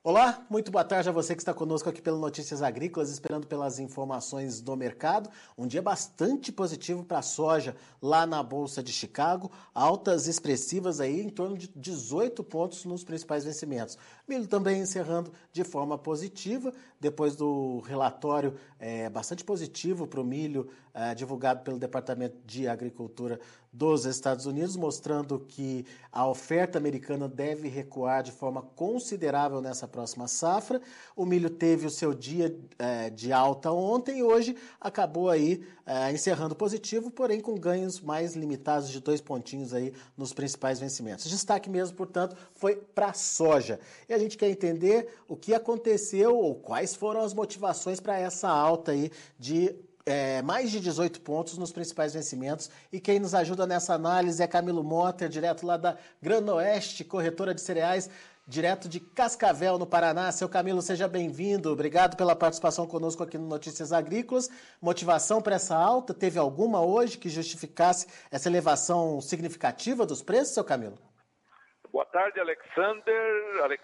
Olá, muito boa tarde a você que está conosco aqui pelo Notícias Agrícolas, esperando pelas informações do mercado. Um dia bastante positivo para a soja lá na Bolsa de Chicago, altas expressivas aí em torno de 18 pontos nos principais vencimentos. Milho também encerrando de forma positiva, depois do relatório bastante positivo para o milho divulgado pelo Departamento de Agricultura dos Estados Unidos, mostrando que a oferta americana deve recuar de forma considerável nessa próxima safra. O milho teve o seu dia de alta ontem e hoje acabou aí encerrando positivo, porém com ganhos mais limitados de 2 pontinhos aí nos principais vencimentos. Destaque mesmo, portanto, foi para a soja. E a gente quer entender o que aconteceu ou quais foram as motivações para essa alta aí de mais de 18 pontos nos principais vencimentos. E quem nos ajuda nessa análise é Camilo Motter, direto lá da Granoeste, corretora de cereais, direto de Cascavel, no Paraná. Seu Camilo, seja bem-vindo. Obrigado pela participação conosco aqui no Notícias Agrícolas. Motivação para essa alta? Teve alguma hoje que justificasse essa elevação significativa dos preços, seu Camilo? Boa tarde, Alexander.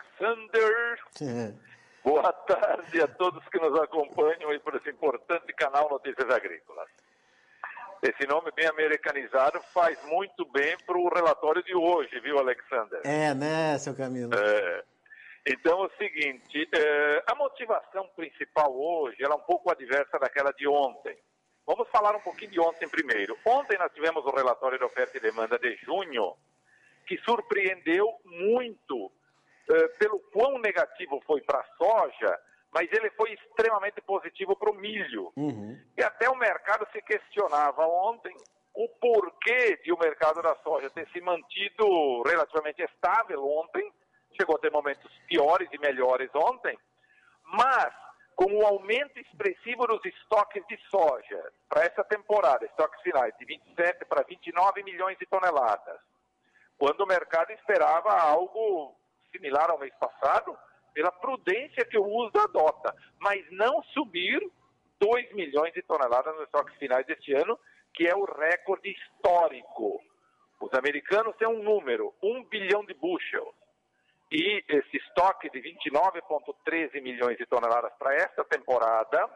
Boa tarde a todos que nos acompanham aí por esse importante canal Notícias Agrícolas. Esse nome bem americanizado faz muito bem para o relatório de hoje, viu, Alexander? Né, seu Camilo? Então é o seguinte, a motivação principal hoje ela é um pouco adversa daquela de ontem. Vamos falar um pouquinho de ontem primeiro. Ontem nós tivemos o relatório de oferta e demanda de junho, que surpreendeu muito pelo quão negativo foi para a soja, mas ele foi extremamente positivo para o milho. E até o mercado se questionava ontem o porquê de o mercado da soja ter se mantido relativamente estável ontem, chegou a ter momentos piores e melhores ontem, mas com o aumento expressivo dos estoques de soja para essa temporada, estoques finais de 27 para 29 milhões de toneladas, quando o mercado esperava algo similar ao mês passado, pela prudência que o USDA adota, mas não subir 2 milhões de toneladas nos estoques finais deste ano, que é o recorde histórico. Os americanos têm um número, 1 bilhão de bushels, e esse estoque de 29,13 milhões de toneladas para esta temporada,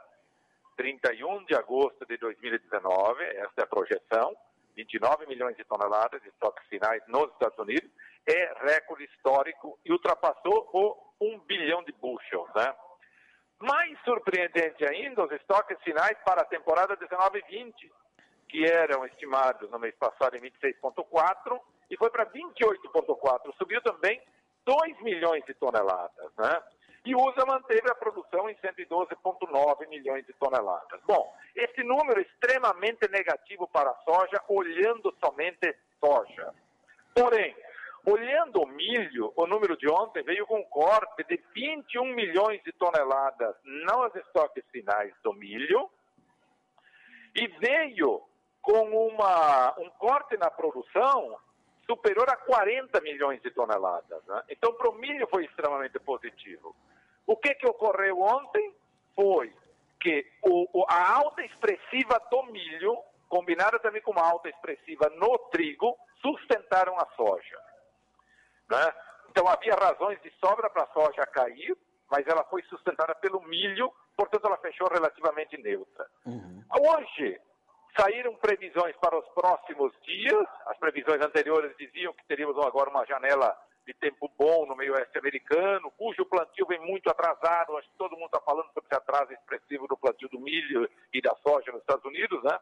31 de agosto de 2019, esta é a projeção, 29 milhões de toneladas de estoques finais nos Estados Unidos, é recorde histórico e ultrapassou o 1 bilhão de bushels, né? Mais surpreendente ainda, os estoques finais para a temporada 19-20, que eram estimados no mês passado em 26,4 e foi para 28,4, subiu também 2 milhões de toneladas, né? E o USA manteve a produção em 112,9 milhões de toneladas. Bom, esse número é extremamente negativo para a soja, olhando somente soja. Porém, olhando o milho, o número de ontem veio com um corte de 21 milhões de toneladas nos estoques finais do milho e veio com um corte na produção superior a 40 milhões de toneladas, né? Então, para o milho foi extremamente positivo. O que ocorreu ontem foi que a alta expressiva do milho, combinada também com uma alta expressiva no trigo, sustentaram a soja, né? Então havia razões de sobra para a soja cair, mas ela foi sustentada pelo milho, portanto ela fechou relativamente neutra. Hoje saíram previsões para os próximos dias, as previsões anteriores diziam que teríamos agora uma janela de tempo bom no meio oeste americano, cujo plantio vem muito atrasado, acho que todo mundo está falando sobre esse atraso expressivo do plantio do milho e da soja nos Estados Unidos, né?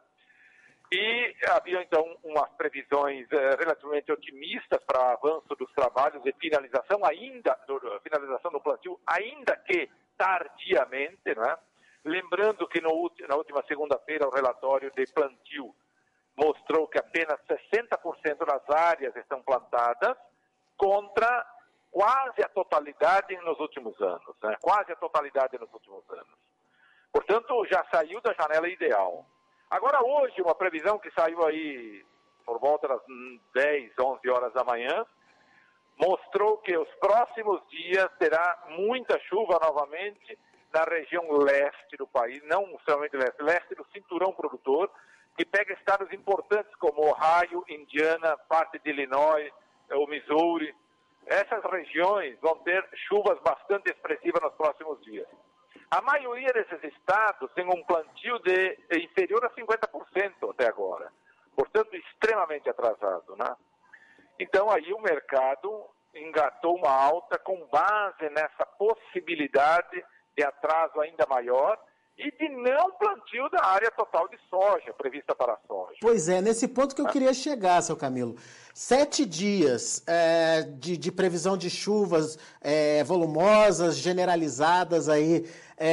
E havia, então, umas previsões relativamente otimistas para avanço dos trabalhos e finalização do plantio, ainda que tardiamente, né? Lembrando que na última segunda-feira o relatório de plantio mostrou que apenas 60% das áreas estão plantadas, contra quase a totalidade nos últimos anos, né? Quase a totalidade nos últimos anos. Portanto, já saiu da janela ideal. Agora hoje, uma previsão que saiu aí por volta das 10, 11 horas da manhã, mostrou que os próximos dias terá muita chuva novamente na região leste do país, não somente leste do cinturão produtor, que pega estados importantes como Ohio, Indiana, parte de Illinois, o Missouri, essas regiões vão ter chuvas bastante expressivas nos próximos dias. A maioria desses estados tem um plantio inferior a 50% até agora. Portanto, extremamente atrasado, né? Então, aí o mercado engatou uma alta com base nessa possibilidade de atraso ainda maior e de não plantio da área total de soja, prevista para a soja. Pois é, nesse ponto que eu queria chegar, seu Camilo. 7 dias de previsão de chuvas volumosas, generalizadas aí,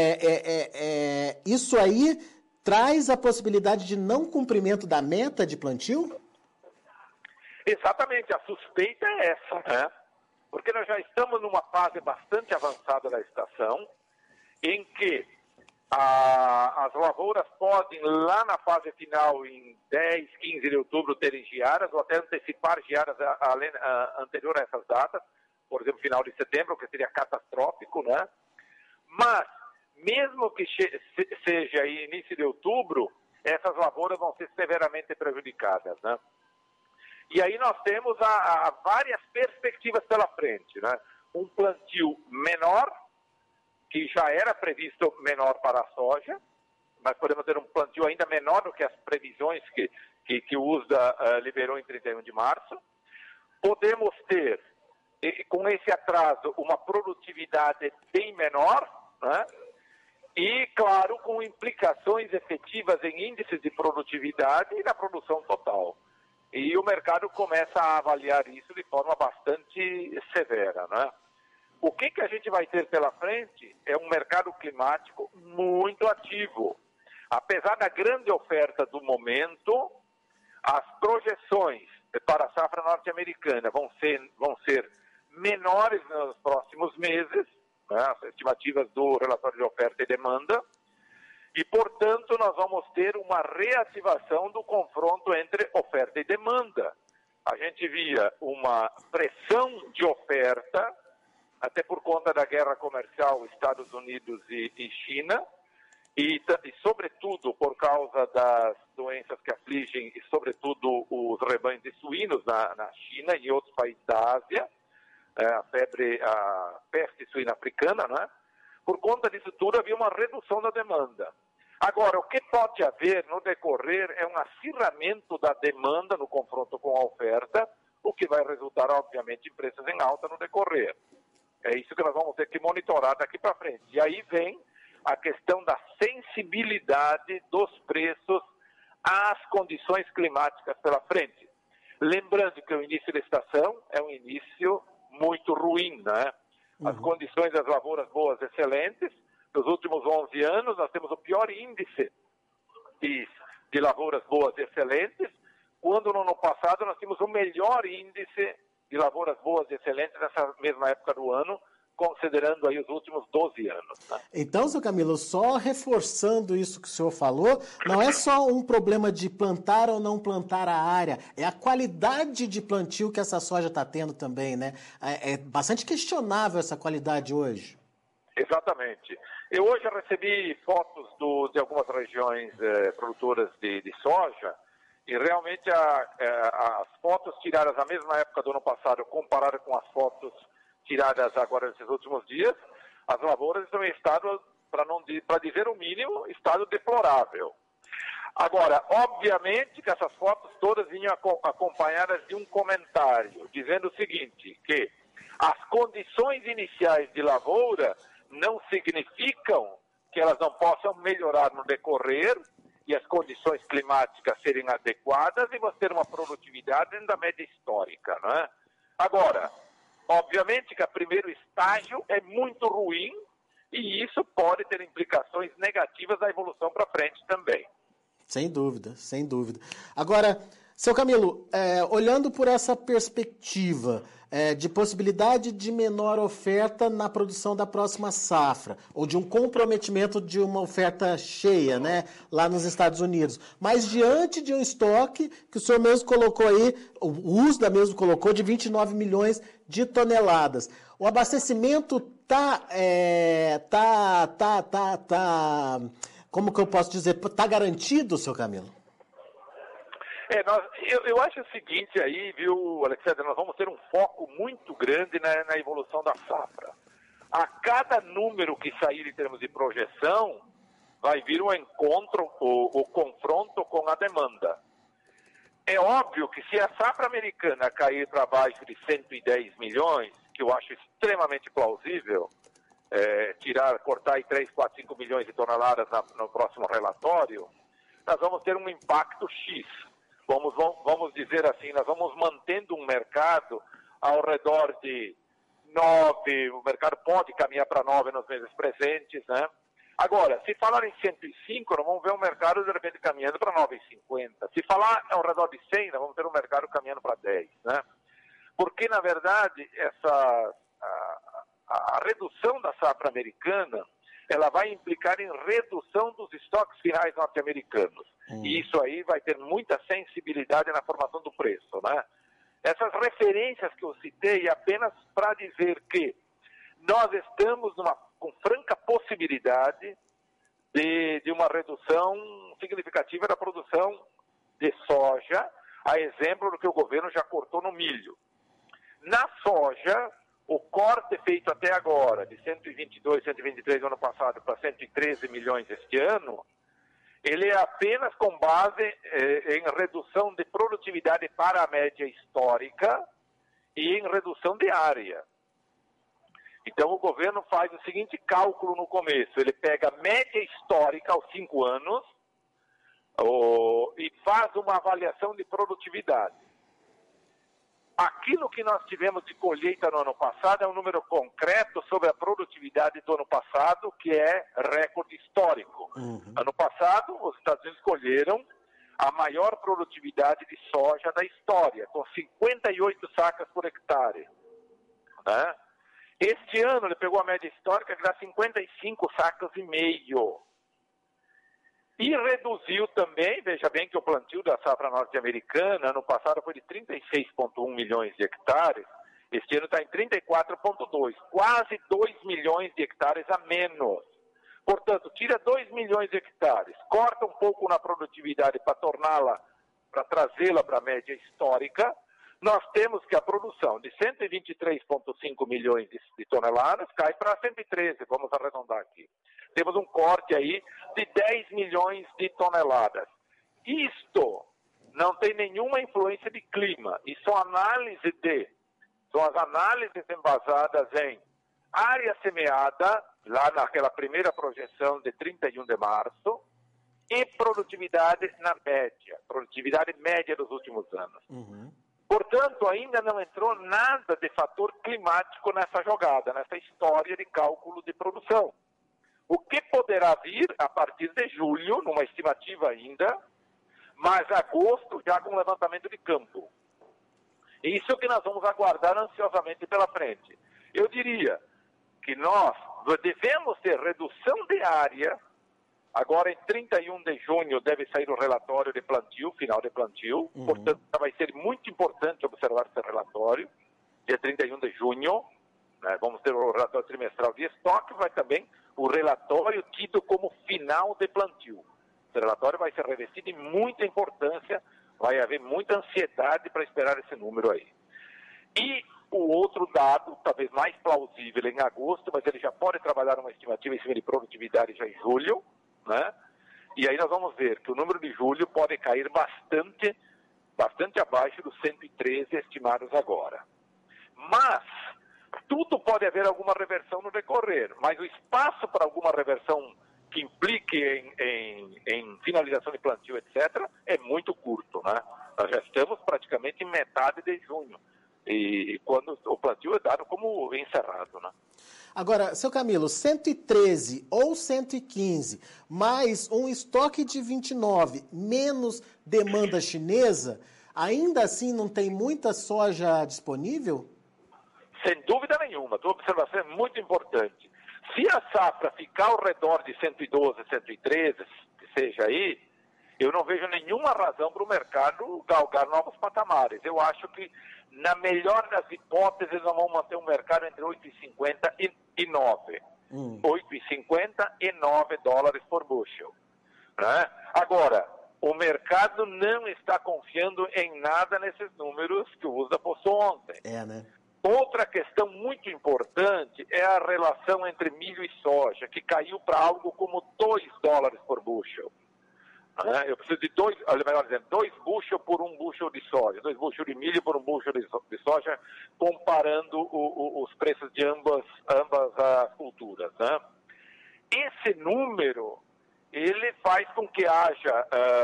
isso aí traz a possibilidade de não cumprimento da meta de plantio? Exatamente, a suspeita é essa, né? Porque nós já estamos numa fase bastante avançada da estação, em que as lavouras podem, lá na fase final, em 10, 15 de outubro, terem geadas, ou até antecipar geadas anterior a essas datas, por exemplo, final de setembro, que seria catastrófico, né? Mas, mesmo que seja aí início de outubro, essas lavouras vão ser severamente prejudicadas, né? E aí nós temos várias perspectivas pela frente, né? Um plantio menor, que já era previsto menor para a soja, mas podemos ter um plantio ainda menor do que as previsões que o USDA liberou em 31 de março. Podemos ter, com esse atraso, uma produtividade bem menor, né? E, claro, com implicações efetivas em índices de produtividade e na produção total. E o mercado começa a avaliar isso de forma bastante severa, né? O que a gente vai ter pela frente é um mercado climático muito ativo. Apesar da grande oferta do momento, as projeções para a safra norte-americana vão ser menores nos próximos meses, né? As estimativas do relatório de oferta e demanda, e, portanto, nós vamos ter uma reativação do confronto entre oferta e demanda. A gente via uma pressão de oferta, até por conta da guerra comercial Estados Unidos e China, e sobretudo por causa das doenças que afligem, e sobretudo os rebanhos de suínos na China e em outros países da Ásia, a peste suína africana, né? Por conta disso tudo, havia uma redução da demanda. Agora, o que pode haver no decorrer é um acirramento da demanda no confronto com a oferta, o que vai resultar, obviamente, em preços em alta no decorrer. É isso que nós vamos ter que monitorar daqui para frente. E aí vem a questão da sensibilidade dos preços às condições climáticas pela frente. Lembrando que o início da estação é um início muito ruim, né? As condições das lavouras boas, excelentes. Nos últimos 11 anos, nós temos o pior índice de lavouras boas e excelentes, quando no ano passado nós tínhamos o melhor índice de lavouras boas e excelentes nessa mesma época do ano, considerando aí os últimos 12 anos. Né? Então, seu Camilo, só reforçando isso que o senhor falou, não é só um problema de plantar ou não plantar a área, é a qualidade de plantio que essa soja está tendo também, né? É bastante questionável essa qualidade hoje. Exatamente. Eu hoje recebi fotos de algumas regiões produtoras de soja, e realmente as fotos tiradas na mesma época do ano passado, comparadas com as fotos tiradas agora nesses últimos dias, as lavouras estão em estado, para dizer o mínimo, estado deplorável. Agora, obviamente que essas fotos todas vinham acompanhadas de um comentário, dizendo o seguinte, que as condições iniciais de lavoura não significam que elas não possam melhorar no decorrer e as condições climáticas serem adequadas e você ter uma produtividade dentro da média histórica, não é? Agora, obviamente que o primeiro estágio é muito ruim e isso pode ter implicações negativas na evolução para frente também. Sem dúvida, sem dúvida. Agora, seu Camilo, olhando por essa perspectiva de possibilidade de menor oferta na produção da próxima safra, ou de um comprometimento de uma oferta cheia, né, lá nos Estados Unidos, mas diante de um estoque que o senhor mesmo colocou aí, o USDA mesmo colocou, de 29 milhões de toneladas. O abastecimento como que eu posso dizer, está garantido, seu Camilo? Eu acho o seguinte aí, viu, Alexandre, nós vamos ter um foco muito grande na evolução da safra. A cada número que sair em termos de projeção, vai vir um encontro, o confronto com a demanda. É óbvio que se a safra americana cair para baixo de 110 milhões, que eu acho extremamente plausível, cortar aí 3, 4, 5 milhões de toneladas no próximo relatório, nós vamos ter um impacto X. Vamos dizer assim, nós vamos mantendo um mercado ao redor de 9, o mercado pode caminhar para 9 nos meses presentes, né? Agora, se falar em 105, nós vamos ver o mercado de repente caminhando para 9,50. Se falar ao redor de 100, nós vamos ter o mercado caminhando para 10, né? Porque, na verdade, a redução da safra americana, ela vai implicar em redução dos estoques finais norte-americanos. E isso aí vai ter muita sensibilidade na formação do preço, né? Essas referências que eu citei apenas para dizer que nós estamos com franca possibilidade de uma redução significativa da produção de soja, a exemplo do que o governo já cortou no milho. Na soja, o corte feito até agora, de 122, 123 no ano passado para 113 milhões este ano, ele é apenas com base em redução de produtividade para a média histórica e em redução de área. Então, o governo faz o seguinte cálculo no começo. Ele pega a média histórica aos 5 anos e faz uma avaliação de produtividade. Aquilo que nós tivemos de colheita no ano passado é um número concreto sobre a produtividade do ano passado, que é recorde histórico. Ano passado, os Estados Unidos colheram a maior produtividade de soja da história, com 58 sacas por hectare, né? Este ano ele pegou a média histórica que dá 55 sacas e meio. E reduziu também, veja bem que o plantio da safra norte-americana, ano passado foi de 36,1 milhões de hectares, este ano está em 34,2, quase 2 milhões de hectares a menos. Portanto, tira 2 milhões de hectares, corta um pouco na produtividade para trazê-la para a média histórica. Nós temos que a produção de 123,5 milhões de toneladas cai para 113, vamos arredondar aqui. Temos um corte aí de 10 milhões de toneladas. Isto não tem nenhuma influência de clima. Isso são as análises embasadas em área semeada, lá naquela primeira projeção de 31 de março, e produtividade na média, produtividade média dos últimos anos. Portanto, ainda não entrou nada de fator climático nessa jogada, nessa história de cálculo de produção. O que poderá vir a partir de julho, numa estimativa ainda, mas agosto já com levantamento de campo. Isso que nós vamos aguardar ansiosamente pela frente. Eu diria que nós devemos ter redução de área. Agora, em 31 de junho, deve sair o relatório de plantio, final de plantio. Portanto, vai ser muito importante observar esse relatório, dia 31 de junho. Né? Vamos ter o relatório trimestral de estoque, vai também o relatório tido como final de plantio. Esse relatório vai ser revestido em muita importância, vai haver muita ansiedade para esperar esse número aí. E o outro dado, talvez mais plausível em agosto, mas ele já pode trabalhar uma estimativa em cima de produtividade já em julho, né? E aí nós vamos ver que o número de julho pode cair bastante abaixo dos 113 estimados agora. Mas tudo pode haver alguma reversão no decorrer, mas o espaço para alguma reversão que implique em finalização de plantio, etc., é muito curto, né? Nós já estamos praticamente em metade de junho, e quando o plantio é dado como encerrado, né? Agora, seu Camilo, 113 ou 115, mais um estoque de 29, menos demanda chinesa, ainda assim não tem muita soja disponível? Sem dúvida nenhuma, a tua observação é muito importante. Se a safra ficar ao redor de 112, 113, que seja aí, eu não vejo nenhuma razão para o mercado galgar novos patamares. Eu acho que, na melhor das hipóteses, nós vamos manter um mercado entre 8,50 e 9. 8,50 e 9 dólares por bushel. Né? Agora, o mercado não está confiando em nada nesses números que o USDA postou ontem. Né? Outra questão muito importante é a relação entre milho e soja, que caiu para algo como $2 por bushel. Eu preciso de 2 bushel por um bushel de soja, 2 bushel de milho por um bushel de soja, comparando os preços de ambas as culturas. Né? Esse número, ele faz com que haja,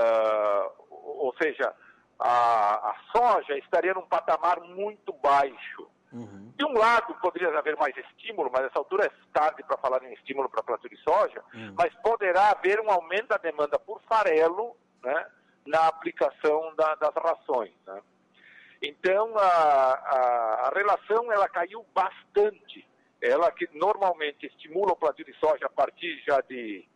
ou seja, a soja estaria num patamar muito baixo. De um lado, poderia haver mais estímulo, mas nessa altura é tarde para falar em estímulo para plantio de soja, mas poderá haver um aumento da demanda por farelo, né, na aplicação das rações. Né? Então, a relação ela caiu bastante. Ela que normalmente estimula o plantio de soja a partir já de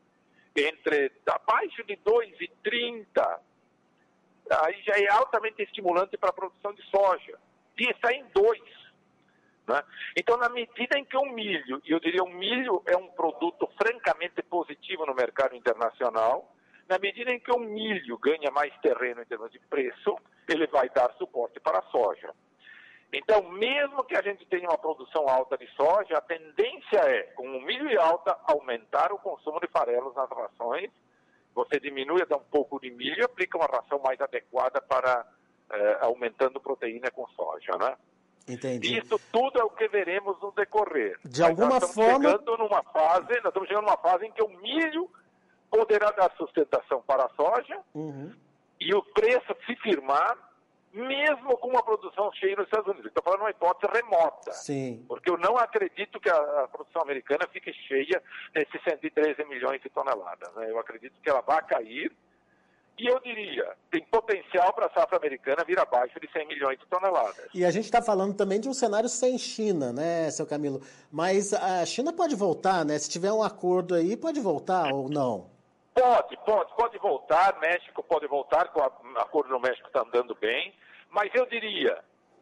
abaixo de 2,30, aí já é altamente estimulante para a produção de soja. E está em 2. Né? Então, na medida em que o milho, e eu diria o milho é um produto francamente positivo no mercado internacional, na medida em que o milho ganha mais terreno em termos de preço, ele vai dar suporte para a soja. Então, mesmo que a gente tenha uma produção alta de soja, a tendência é, com o milho em alta, aumentar o consumo de farelos nas rações. Você diminui, dá um pouco de milho e aplica uma ração mais adequada para aumentando proteína com soja, né? Entendi. Isso tudo é o que veremos no decorrer. De alguma forma... nós estamos chegando numa fase em que o milho poderá dar sustentação para a soja e o preço se firmar, mesmo com uma produção cheia nos Estados Unidos. Estou falando uma hipótese remota. Sim. Porque eu não acredito que a produção americana fique cheia nesses 113 milhões de toneladas. Né? Eu acredito que ela vai cair. E eu diria, tem potencial para a safra americana vir abaixo de 100 milhões de toneladas. E a gente está falando também de um cenário sem China, né, seu Camilo? Mas a China pode voltar, né? Se tiver um acordo aí, pode voltar ou não? Pode voltar. México pode voltar, com o acordo no México está andando bem. Mas eu diria,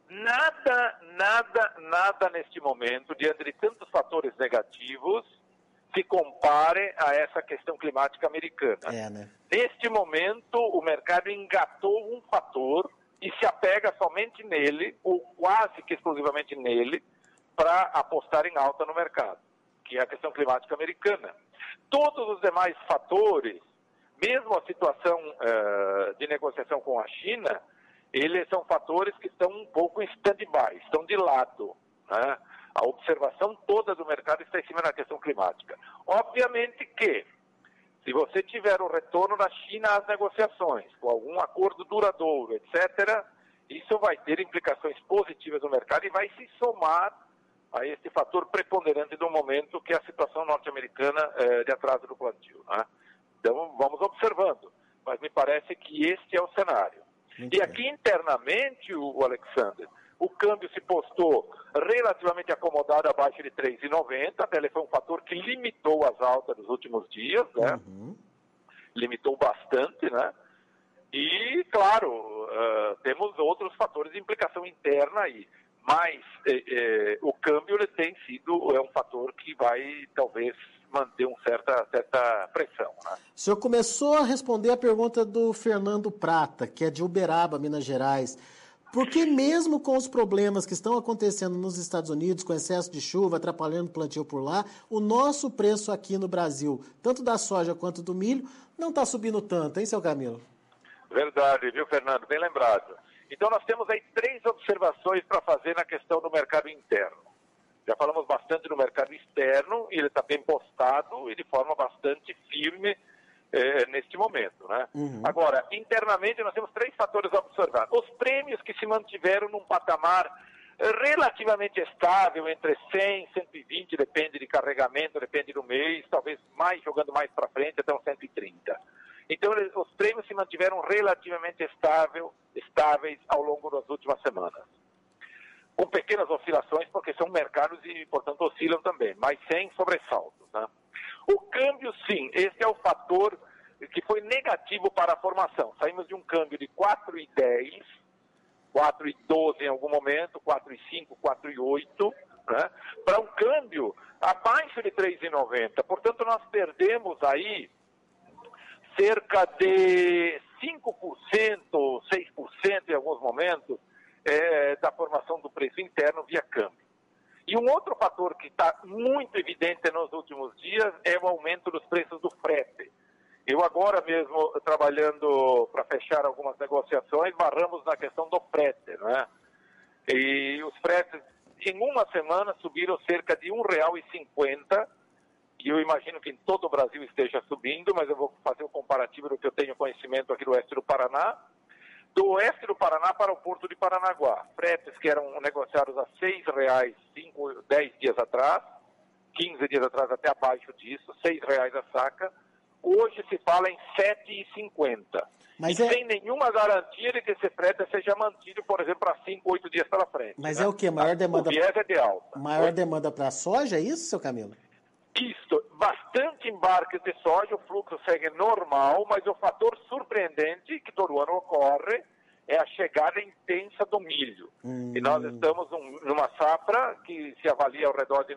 nada neste momento, diante de tantos fatores negativos, se compare a essa questão climática americana. Né? Neste momento, o mercado engatou um fator e se apega somente nele, ou quase que exclusivamente nele, para apostar em alta no mercado, que é a questão climática americana. Todos os demais fatores, mesmo a situação de negociação com a China, eles são fatores que estão um pouco em stand-by, estão de lado, né? A observação toda do mercado está em cima da questão climática. Obviamente que, se você tiver o retorno da China às negociações, com algum acordo duradouro, etc., isso vai ter implicações positivas no mercado e vai se somar a esse fator preponderante do momento, que é a situação norte-americana de atraso do plantio. Né? Então, vamos observando. Mas me parece que este é o cenário. E aqui internamente, o Alexander, o câmbio se postou relativamente acomodado abaixo de 3,90, até ele foi um fator que limitou as altas nos últimos dias, né? Limitou bastante, né? E, claro, temos outros fatores de implicação interna aí, mas o câmbio ele tem sido um fator que vai, talvez, manter uma certa pressão. Né? O senhor começou a responder a pergunta do Fernando Prata, que é de Uberaba, Minas Gerais. Porque mesmo com os problemas que estão acontecendo nos Estados Unidos, com excesso de chuva, atrapalhando o plantio por lá, o nosso preço aqui no Brasil, tanto da soja quanto do milho, não está subindo tanto, hein, seu Camilo? Verdade, viu, Fernando? Bem lembrado. Então, nós temos aí 3 observações para fazer na questão do mercado interno. Já falamos bastante do mercado externo, e ele está bem postado e de forma bastante firme neste momento, né? Agora, internamente, nós temos 3 fatores a observar. Os prêmios que se mantiveram num patamar relativamente estável, entre 100 e 120, depende de carregamento, depende do mês, talvez jogando mais para frente, até uns 130. Então, os prêmios se mantiveram relativamente estáveis ao longo das últimas semanas. Com pequenas oscilações, porque são mercados e, portanto, oscilam também, mas sem sobressaltos, né? O câmbio, sim, esse é o fator que foi negativo para a formação. Saímos de um câmbio de 4,10, 4,12 em algum momento, 4,5, 4,8, né, para um câmbio abaixo de 3,90. Portanto, nós perdemos aí cerca de 5%, 6% em alguns momentos da formação do preço interno via câmbio. E um outro fator que está muito evidente nos últimos dias é o aumento dos preços do frete. Eu agora mesmo, trabalhando para fechar algumas negociações, barramos na questão do frete, não é? E os fretes, em uma semana, subiram cerca de R$1,50, e eu imagino que em todo o Brasil esteja subindo, mas eu vou fazer o comparativo do que eu tenho conhecimento aqui do oeste do Paraná. Do oeste do Paraná para o Porto de Paranaguá, fretes que eram negociados a R$6, 10 dias atrás, 15 dias atrás até abaixo disso, R$6 a saca, hoje se fala em R$7,50. Mas sem nenhuma garantia de que esse frete seja mantido, por exemplo, para 5, 8 dias pela frente. Mas é o que? Maior demanda? O viés é de alta. Maior demanda para a soja, é isso, seu Camilo? Isso, bastante embarque de soja, o fluxo segue normal, mas o fator surpreendente que todo ano ocorre é a chegada intensa do milho. E nós estamos numa safra que se avalia ao redor de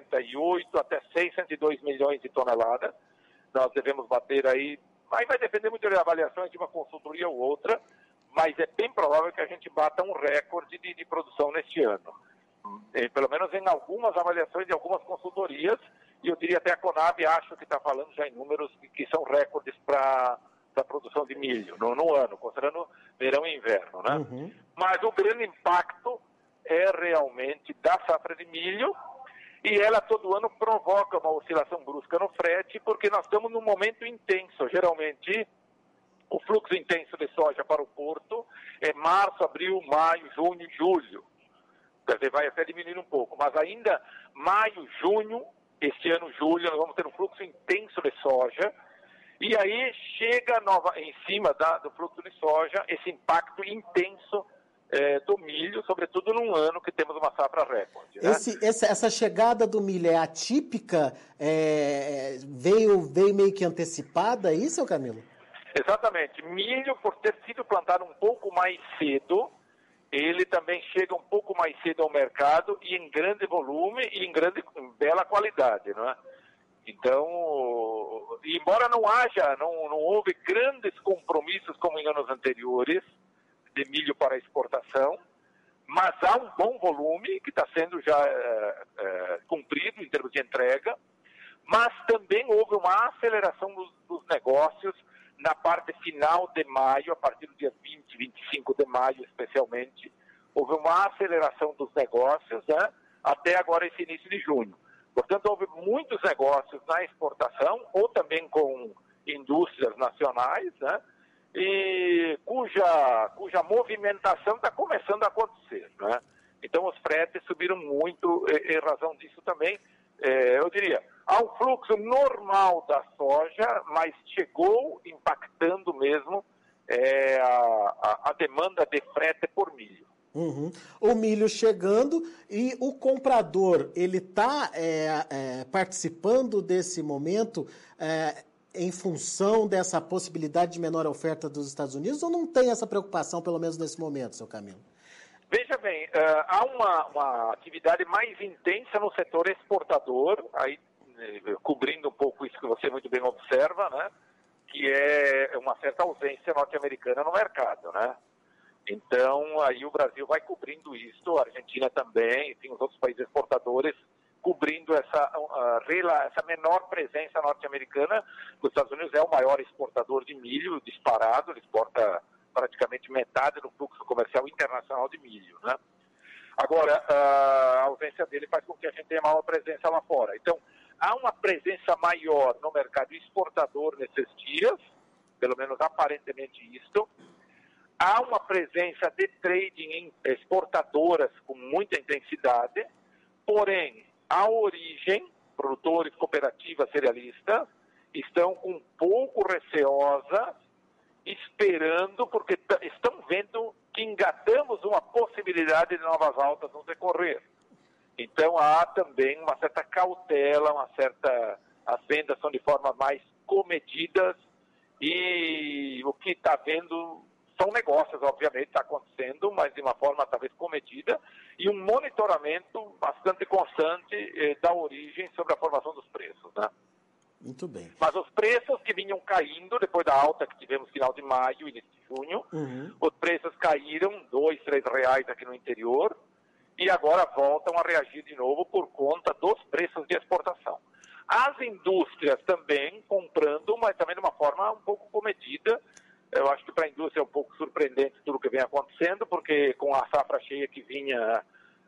98 até 602 milhões de toneladas. Nós devemos bater aí, aí vai depender muito de avaliações de uma consultoria ou outra, mas é bem provável que a gente bata um recorde de produção neste ano. Pelo menos em algumas avaliações de algumas consultorias, e eu diria até a Conab, acho que está falando já em números que são recordes para a produção de milho no ano, considerando verão e inverno, né? Uhum. Mas o grande impacto é realmente da safra de milho, e ela todo ano provoca uma oscilação brusca no frete, porque nós estamos num momento intenso. Geralmente, o fluxo intenso de soja para o porto é março, abril, maio, junho, julho. Quer dizer, vai até diminuir um pouco, mas ainda maio, junho, este ano, julho, nós vamos ter um fluxo intenso de soja, e aí chega em cima do fluxo de soja esse impacto intenso do milho, sobretudo num ano que temos uma safra recorde. Né? Essa chegada do milho é atípica? Veio meio que antecipada aí, seu Camilo? Exatamente. Milho, por ter sido plantado um pouco mais cedo, ele também chega um pouco mais cedo ao mercado e em grande volume e em bela qualidade, não é? Então, embora não houve grandes compromissos como em anos anteriores de milho para exportação, mas há um bom volume que está sendo já cumprido em termos de entrega, mas também houve uma aceleração dos negócios na parte final de maio, a partir do dia 20, 25 de maio especialmente, houve uma aceleração dos negócios, né, até agora esse início de junho. Portanto, houve muitos negócios na exportação, ou também com indústrias nacionais, né, e cuja movimentação está começando a acontecer. Né? Então, os fretes subiram muito em razão disso também. Eu diria, há um fluxo normal da soja, mas chegou impactando mesmo a demanda de frete por milho. Uhum. O milho chegando e o comprador, ele está participando desse momento em função dessa possibilidade de menor oferta dos Estados Unidos, ou não tem essa preocupação, pelo menos nesse momento, seu Camilo? Veja bem, há uma atividade mais intensa no setor exportador, aí cobrindo um pouco isso que você muito bem observa, né, que é uma certa ausência norte-americana no mercado, né? Então, aí o Brasil vai cobrindo isso, a Argentina também, enfim, os outros países exportadores cobrindo essa menor presença norte-americana. Os Estados Unidos é o maior exportador de milho disparado, ele exporta praticamente metade do fluxo comercial internacional de milho, né? Agora, a ausência dele faz com que a gente tenha maior presença lá fora. Então, há uma presença maior no mercado exportador nesses dias, pelo menos aparentemente isto. Há uma presença de trading em exportadoras com muita intensidade, porém, a origem, produtores, cooperativas, cerealistas, estão um pouco receosas, esperando, porque estão vendo que engatamos uma possibilidade de novas altas no decorrer. Então, há também uma certa cautela, as vendas são de forma mais comedidas, e o que está vendo são negócios, obviamente, está acontecendo, mas de uma forma talvez comedida, e um monitoramento bastante constante da origem sobre a formação dos preços, né? Muito bem. Mas os preços que vinham caindo, depois da alta que tivemos no final de maio, início de junho, os preços caíram R$2, R$3 aqui no interior e agora voltam a reagir de novo por conta dos preços de exportação. As indústrias também comprando, mas também de uma forma um pouco comedida. Eu acho que para a indústria é um pouco surpreendente tudo o que vem acontecendo, porque com a safra cheia que vinha,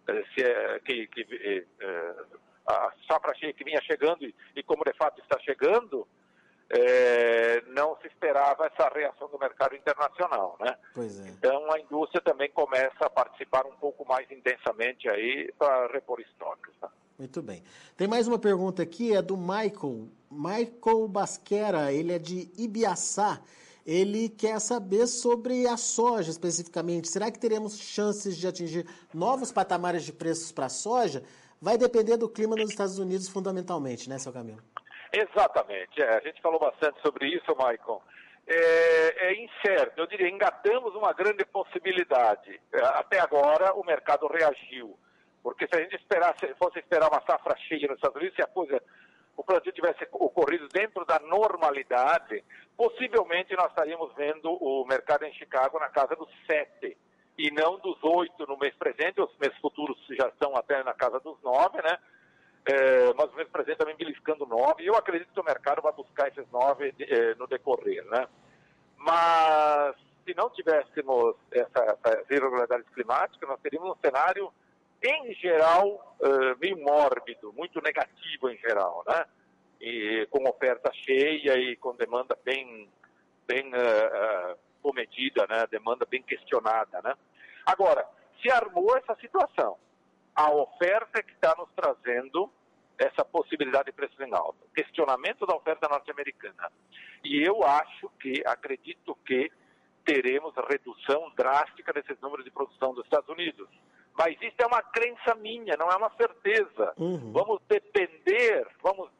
a safra cheia que vinha chegando e como de fato está chegando, não se esperava essa reação do mercado internacional, né? Pois é. Então a indústria também começa a participar um pouco mais intensamente aí para repor estoques. Tá? Muito bem. Tem mais uma pergunta aqui, é do Michael Basquera, ele é de Ibiaçá. Ele quer saber sobre a soja especificamente. Será que teremos chances de atingir novos patamares de preços para a soja? Vai depender do clima nos Estados Unidos fundamentalmente, né, seu Camilo? Exatamente. A gente falou bastante sobre isso, Maicon. É incerto. Eu diria, engatamos uma grande possibilidade. Até agora, o mercado reagiu. Porque se a gente fosse esperar uma safra cheia nos Estados Unidos, se o plantio tivesse ocorrido dentro da normalidade, possivelmente nós estaríamos vendo o mercado em Chicago na casa dos 7 e não dos 8 no mês presente. Os meses futuros já estão até na casa dos 9, né? Mas o mês presente também beliscando 9. E eu acredito que o mercado vai buscar esses 9 no decorrer, né? Mas se não tivéssemos essas irregularidades climáticas, nós teríamos um cenário em geral, meio mórbido, muito negativo em geral, né? E com oferta cheia e com demanda bem comedida, né? Demanda bem questionada, né? Agora, se armou essa situação, a oferta que está nos trazendo essa possibilidade de preços em alta, questionamento da oferta norte-americana. E eu acredito que teremos redução drástica desses números de produção dos Estados Unidos. Mas isso é uma crença minha, não é uma certeza. Vamos depender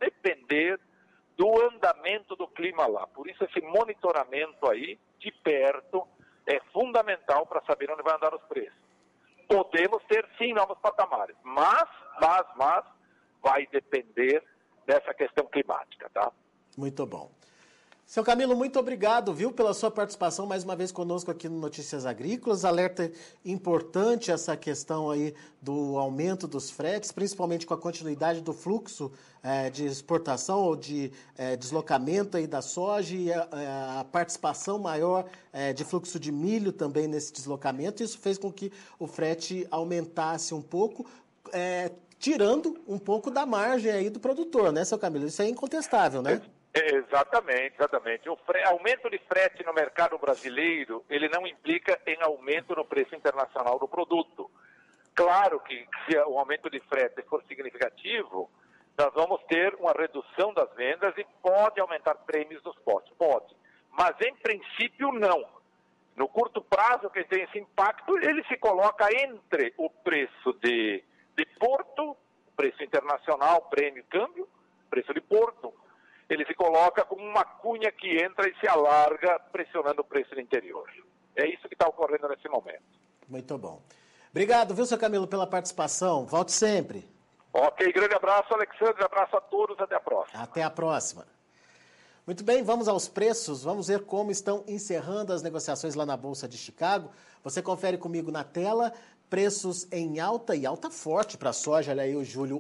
do andamento do clima lá. Por isso esse monitoramento aí, de perto, é fundamental para saber onde vai andar os preços. Podemos ter, sim, novos patamares, mas vai depender dessa questão climática, tá? Muito bom. Seu Camilo, muito obrigado, viu, pela sua participação mais uma vez conosco aqui no Notícias Agrícolas. Alerta importante essa questão aí do aumento dos fretes, principalmente com a continuidade do fluxo de exportação ou de deslocamento aí da soja e a participação maior de fluxo de milho também nesse deslocamento. Isso fez com que o frete aumentasse um pouco, tirando um pouco da margem aí do produtor, né, seu Camilo? Isso é incontestável, né? Exatamente. O aumento de frete no mercado brasileiro, ele não implica em aumento no preço internacional do produto. Claro que se o aumento de frete for significativo, nós vamos ter uma redução das vendas e pode aumentar prêmios dos potes. Pode. Mas, em princípio, não. No curto prazo, que tem esse impacto, ele se coloca entre o preço de porto, preço internacional, prêmio, câmbio, preço de porto. Ele se coloca como uma cunha que entra e se alarga, pressionando o preço do interior. É isso que está ocorrendo nesse momento. Muito bom. Obrigado, viu, seu Camilo, pela participação. Volte sempre. Ok, grande abraço, Alexandre. Abraço a todos. Até a próxima. Até a próxima. Muito bem, vamos aos preços. Vamos ver como estão encerrando as negociações lá na Bolsa de Chicago. Você confere comigo na tela. Preços em alta e alta forte para a soja. Olha aí o julho,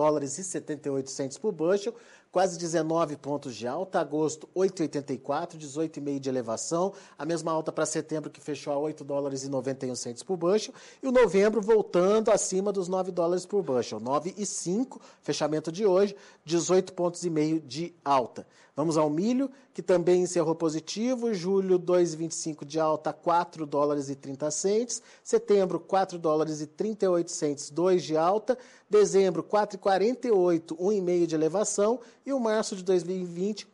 $8,78 por bushel, quase 19 pontos de alta. Agosto, 8,84, 18,5 de elevação. A mesma alta para setembro, que fechou a $8,91 por bushel. E o novembro voltando acima dos $9 por bushel, 9,5, fechamento de hoje, 18,5 pontos de alta. Vamos ao milho, que também encerrou positivo. Julho, 2,25 de alta, $4,30. Setembro, $4,38, 2 de alta. Dezembro, 4,48, 1,5 de elevação. E o março de 2020,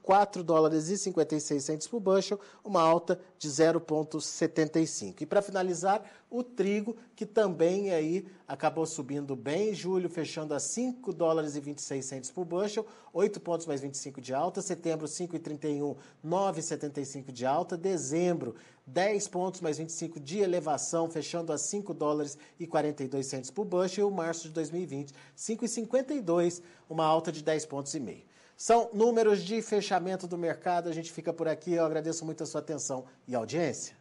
$4,56 por bushel, uma alta de 0,75. E para finalizar, o trigo, que também aí acabou subindo bem. Julho fechando a $5,26 por bushel, 8 pontos mais 25 de alta. Setembro, 5,31, 9,75 de alta. Dezembro, 10 pontos mais 25 de elevação, fechando a $5,42 por bushel. E o março de 2020, 5,52, uma alta de 10 pontos e meio. São números de fechamento do mercado. A gente fica por aqui. Eu agradeço muito a sua atenção e audiência.